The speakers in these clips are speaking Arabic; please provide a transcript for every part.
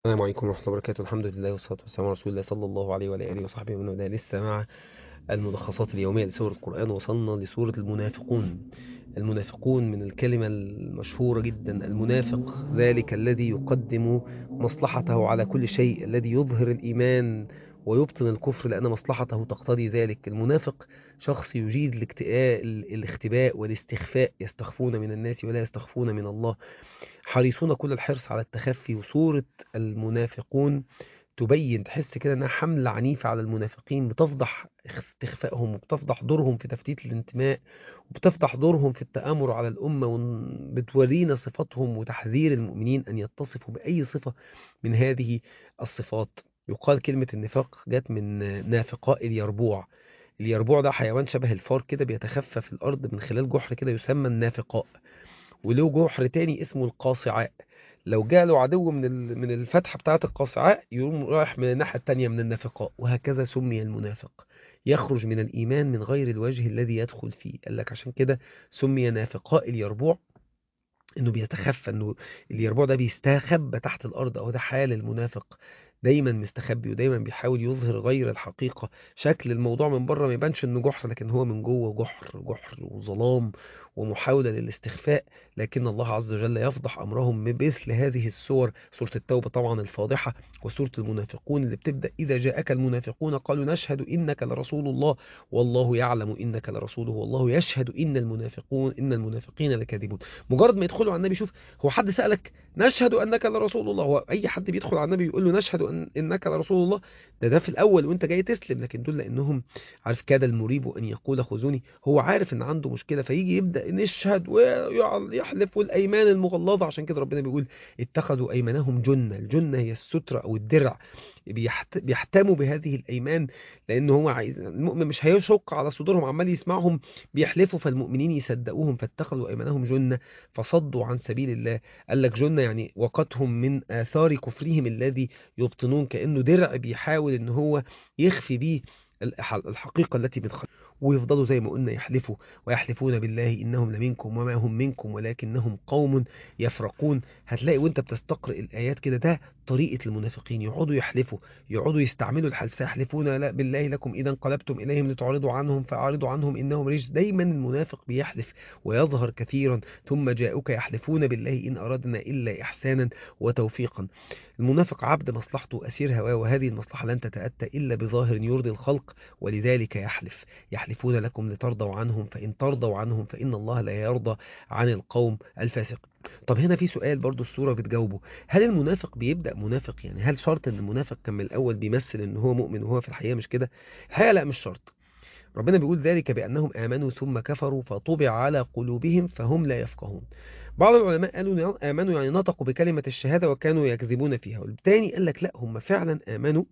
السلام عليكم ورحمة الله وبركاته. الحمد لله والصلاة والسلام على رسول الله صلى الله عليه وعلى آله وصحبه ومن والاه. لسه مع الملخصات اليومية لسور القرآن. وصلنا لسورة المنافقون. المنافقون من الكلمة المشهورة جدا، المنافق ذلك الذي يقدم مصلحته على كل شيء، الذي يظهر الإيمان ويبطن الكفر لأن مصلحته تقتضي ذلك. المنافق شخص يجيد الاختباء والاستخفاء، يستخفون من الناس ولا يستخفون من الله، حريصون كل الحرص على التخفي. وصورة المنافقون تبين، تحس كده انها حملة عنيفة على المنافقين، بتفضح استخفائهم وبتفضح دورهم في تفتيت الانتماء، وبتفضح دورهم في التآمر على الأمة، وبتورينا صفاتهم وتحذير المؤمنين أن يتصفوا بأي صفة من هذه الصفات. يقال كلمة النفاق جت من نافقاء اليربوع. اليربوع ده حيوان شبه الفار كده، بيتخفى في الأرض من خلال جحر كده يسمى النافقاء. وله جحر تاني اسمه القاصعاء، لو جاله عدو من الفتحة بتاعة القاصعاء يقوم رايح من الناحية التانية من النافقاء. وهكذا سمي المنافق، يخرج من الإيمان من غير الوجه الذي يدخل فيه. قال لك عشان كده سمي نافقاء اليربوع، انه بيتخفى، انه اليربوع ده بيستخبى تحت الارض، او ده حال المنافق، دايما مستخبي ودايما بيحاول يظهر غير الحقيقة. شكل الموضوع من بره ما يبانش انه جحر، لكن هو من جوه جحر، جحر وظلام ومحاولة للاستخفاء. لكن الله عز وجل يفضح امرهم بمثل هذه السور. سورة التوبة طبعا الفاضحة، وسورة المنافقون اللي بتبدأ إذا جاءك المنافقون قالوا نشهد إنك لرسول الله والله يعلم إنك لرسوله والله يشهد إن المنافقين لكاذبون. مجرد ما يدخلوا على النبي، شوف، هو حد سألك نشهد أنك لرسول الله؟ هو أي حد بيدخل على النبي يقول له نشهد إنك لرسول الله؟ ده في الأول وأنت جاي تسلم. لكن دول لأنهم عارف كاد المريب أن يقول خذوني، هو عارف إن عنده مشكلة، فيجي يبدأ نشهد ويحلف، والأيمان المغلظة. عشان كده ربنا بيقول اتخذوا أيمانهم جنة. الجنة هي السترة أو الدرع، بيحتموا بهذه الأيمان، لأن هو عايز المؤمن مش هيشق على صدورهم، عمال يسمعهم بيحلفوا، فالمؤمنين يصدقوهم. فاتخذوا أيمانهم جنة فصدوا عن سبيل الله. قال لك جنة يعني وقتهم من آثار كفرهم الذي يبطنون، كأنه درع بيحاول ان هو يخفي بيه الحقيقة التي بتخفي. ويفضلوا زي ما قلنا يحلفوا، ويحلفون بالله إنهم لمنكم وما هم منكم ولكنهم قوم يفرقون. هتلاقي وانت بتستقرئ الآيات كده، ده طريقة المنافقين، يقعدوا يحلفوا، يقعدوا يستعملوا الحلف. سيحلفون لا بالله لكم إذا انقلبتم إليهم لتعرضوا عنهم فأعرضوا عنهم إنهم رجس. دايما المنافق بيحلف ويظهر كثيرا. ثم جاءوك يحلفون بالله إن أردنا إلا إحسانا وتوفيقا. المنافق عبد مصلحته أسير هواه، وهذه المصلحة لن تتأتى إلا بظاهر يرضي الخلق، ولذلك يحلف. يحلفون لكم لترضوا عنهم، فإن ترضوا عنهم فإن الله لا يرضى عن القوم الفاسق. طب هنا في سؤال برضو السورة بتجاوبه، هل المنافق بيبدأ منافق؟ يعني هل شرط ان المنافق كان من الأول بيمثل ان هو مؤمن وهو في الحقيقة مش كده؟ الحقيقة لا، مش شرط. ربنا بيقول ذلك بأنهم آمنوا ثم كفروا فطبع على قلوبهم فهم لا يفقهون. بعض العلماء قالوا آمنوا يعني نطقوا بكلمة الشهادة وكانوا يكذبون فيها، والتاني قال لك لا، هم فعلا آمنوا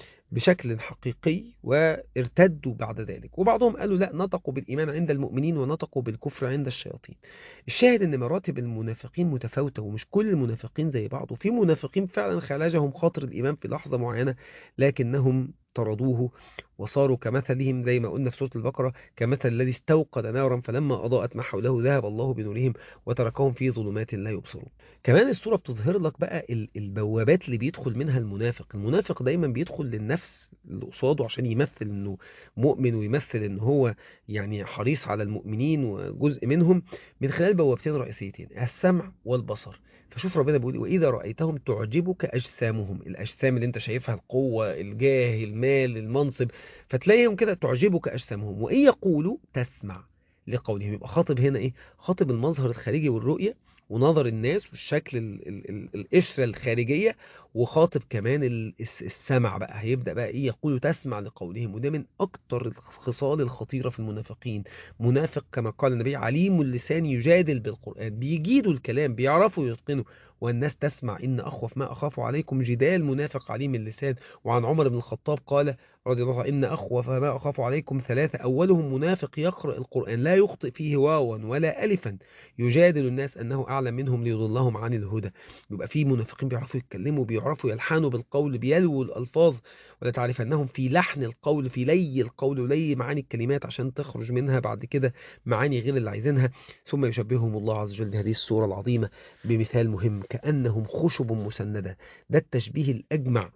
بشكل حقيقي وارتدوا بعد ذلك. وبعضهم قالوا لا، نطقوا بالإيمان عند المؤمنين ونطقوا بالكفر عند الشياطين. الشاهد ان مراتب المنافقين متفاوتة، ومش كل المنافقين زي بعض. وفي منافقين فعلا خالجهم خاطر الإيمان في لحظة معينة، لكنهم طردوه وصاروا كمثلهم، زي ما قلنا في سورة البقرة، كمثل الذي استوقد نارا فلما أضاءت ما حوله ذهب الله بنورهم وتركهم في ظلمات لا يبصرون. كمان الصورة بتظهر لك بقى البوابات اللي بيدخل منها المنافق. المنافق دايما بيدخل للنفس اللي قصاده عشان يمثل انه مؤمن، ويمثل ان هو يعني حريص على المؤمنين وجزء منهم، من خلال بوابتين رئيسيتين، السمع والبصر. فشوف ربنا بيقول وإذا رأيتهم تعجبك أجسامهم. الأجسام اللي انت شايفها، القوة، الجاه، المال، المنصب، فتلاقيهم كده تعجبك أجسامهم، وإن يقولوا تسمع لقولهم. يبقى خاطب هنا ايه؟ خاطب المظهر الخارجي والرؤية ونظر الناس والشكل القشرة الخارجية، وخاطب كمان السمع بقى. هيبدأ بقى ايه؟ يقول تسمع لقولهم. وده من اكتر الخصال الخطيرة في المنافقين. منافق كما قال النبي عليم اللسان يجادل بالقرآن، بيجيدوا الكلام، بيعرفوا يتقنوا. والناس تسمع إن أخوف ما أخاف عليكم جدال منافق عليم اللسان. وعن عمر بن الخطاب قال رضي الله عنه إن أخوف ما أخاف عليكم ثلاثة، أولهم منافق يقرأ القرآن لا يخطئ فيه واوا ولا ألفا، يجادل الناس أنه أعلم منهم ليضلهم عن الهدى. يبقى في منافقين بيعرفوا يتكلموا، بيعرفوا يلحنوا بالقول، بيلووا الألفاظ، ولا تعرف أنهم في لحن القول، في لي القول ولي معاني الكلمات عشان تخرج منها بعد كده معاني غير اللي عايزينها. ثم يشبههم الله عز وجل هذه السورة العظيمة بمثال مهم كأنهم خشب مسندة. ده التشبيه الأجمع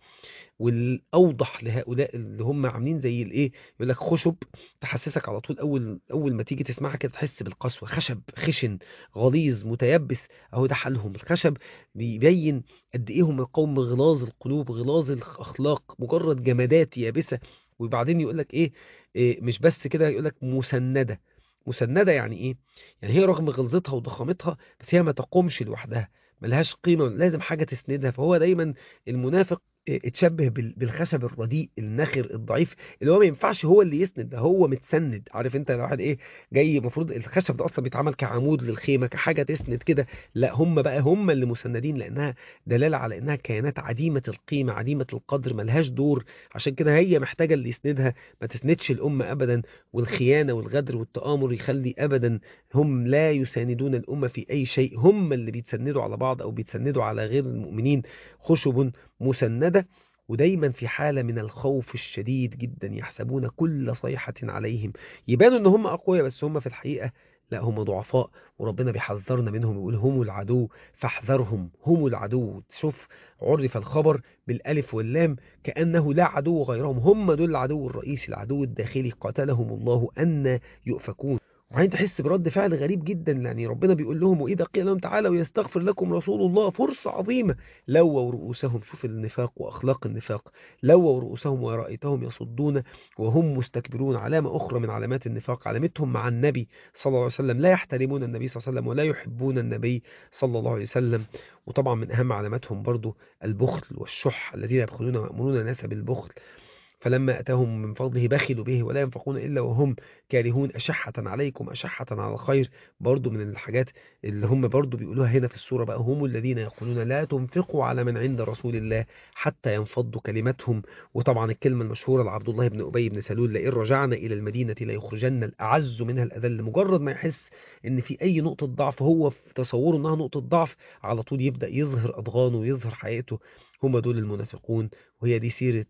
والاوضح لهؤلاء اللي هم عاملين زي الايه، يقول لك خشب، تحسسك على طول اول ما تيجي تسمعها كده تحس بالقسوه، خشب خشن غليظ متيبس. اهو ده حالهم. الخشب بيبين قد ايه هم قوم غلاظ القلوب غلاظ الاخلاق، مجرد جمادات يابسه. وبعدين يقول لك إيه مش بس كده، يقول لك مسنده. مسنده يعني ايه؟ يعني هي رغم غلظتها وضخامتها بس هي ما تقومش لوحدها، ملهاش قيمه، لازم حاجه تسندها. فهو دايما المنافق اتشبه بالخشب الرديء النخر الضعيف، اللي هو ما ينفعش هو اللي يسند، ده هو متسند. عارف انت لو واحد جاي، المفروض الخشب ده اصلا بيتعمل كعمود للخيمه، كحاجه تسند كده. لا، هم بقى هم اللي مسندين، لانها دلاله على انها كيانات عديمه القيمه عديمه القدر، ملهاش دور. عشان كده هي محتاجه اللي يسندها، ما تسندش الامه ابدا. والخيانه والغدر والتآمر يخلي ابدا هم لا يساندون الامه في اي شيء، هم اللي بيتسندوا على بعض او بيتسندوا على غير المؤمنين. خشب مسندة. ودايما في حالة من الخوف الشديد جدا، يحسبون كل صيحة عليهم. يبانوا ان هم اقوياء بس هم في الحقيقة لا، هم ضعفاء. وربنا بيحذرنا منهم، يقول هم العدو فاحذرهم، هم العدو. تشوف عرف الخبر بالالف واللام كأنه لا عدو غيرهم، هم دول العدو الرئيسي، العدو الداخلي، قاتلهم الله أن يؤفكون. وبعدين تحس برد فعل غريب جدا، يعني ربنا بيقول لهم وإذا قيل لهم تعالوا يستغفر لكم رسول الله، فرصة عظيمة. لووا رؤوسهم، شوف النفاق وأخلاق النفاق، لووا رؤوسهم ورأيتهم يصدون وهم مستكبرون. علامة أخرى من علامات النفاق، علامتهم مع النبي صلى الله عليه وسلم، لا يحترمون النبي صلى الله عليه وسلم ولا يحبون النبي صلى الله عليه وسلم. وطبعا من أهم علاماتهم برضو البخل والشح، الذين يبخلون ويأمرون الناس بالبخل، فلما أتاهم من فضله بخلوا به ولا ينفقون إلا وهم كارهون. أشحة عليكم، أشحة على الخير، برضو من الحاجات اللي هم برضو بيقولوها هنا في السورة بقى، هم الذين يقولون لا تنفقوا على من عند رسول الله حتى ينفضوا كلمتهم. وطبعا الكلمة المشهورة لعبد الله بن أبي بن سلول، لئن رجعنا إلى المدينة ليخرجن الأعز منها الأذل. مجرد ما يحس إن في أي نقطة ضعف، هو في تصوره إنها نقطة ضعف، على طول يبدأ يظهر أضغانه ويظهر حقيقته. هم دول المنافقون. وهي دي سيرة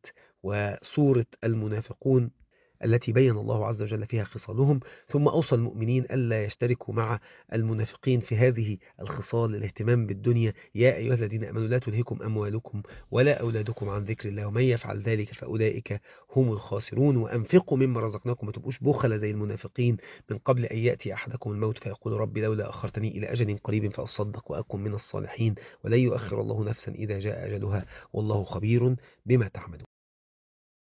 وصورة المنافقون التي بين الله عز وجل فيها خصالهم. ثم أوصى المؤمنين ألا يشتركوا مع المنافقين في هذه الخصال، الاهتمام بالدنيا. يا أيها الذين أمنوا لا تلهكم أموالكم ولا أولادكم عن ذكر الله ومن يفعل ذلك فأولئك هم الخاسرون. وأنفقوا مما رزقناكم، ما تبقوش بخل زي المنافقين، من قبل أن يأتي أحدكم الموت فيقول ربي لولا أخرتني إلى أجل قريب فأصدق وأكن من الصالحين، ولن يؤخر الله نفسا إذا جاء أجلها والله خبير بما تعملون.